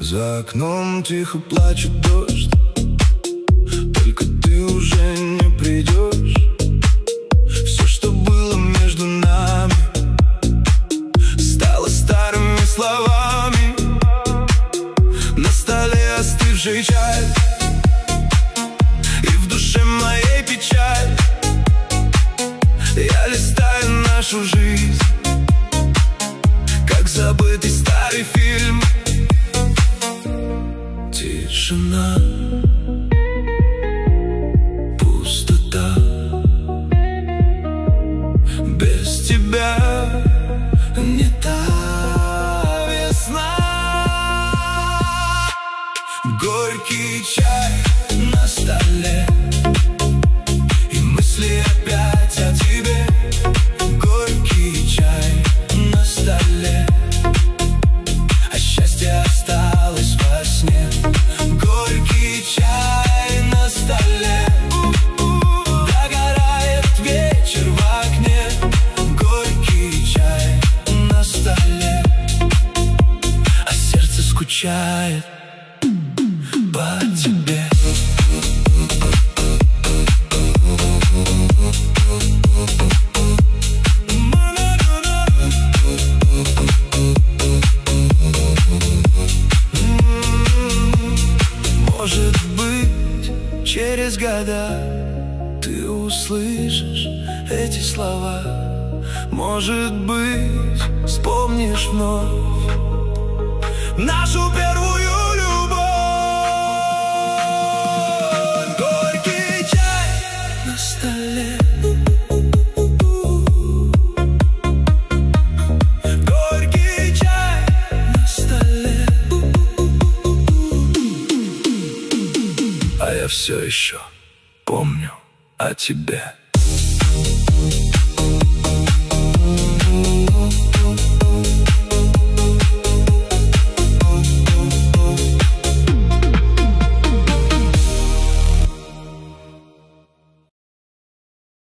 За окном тихо плачет дождь, только ты уже не придешь. Все, что было между нами, стало старыми словами. На столе остывший чай, и в душе моей печаль. Я листаю нашу жизнь, как забытый старый фильм. Тишина, пустота, без тебя не та весна. Горький чай на столе, и мысли опять о тебе. Горький чай на столе, а счастье осталось во сне. Горький чай на столе, догорает вечер в окне. Горький чай на столе, а сердце скучает по тебе. Может быть, через года ты услышишь эти слова. Может быть, вспомнишь вновь нашу первую любовь. Горький чай на столе, горький чай на столе, а я все еще помню о тебе.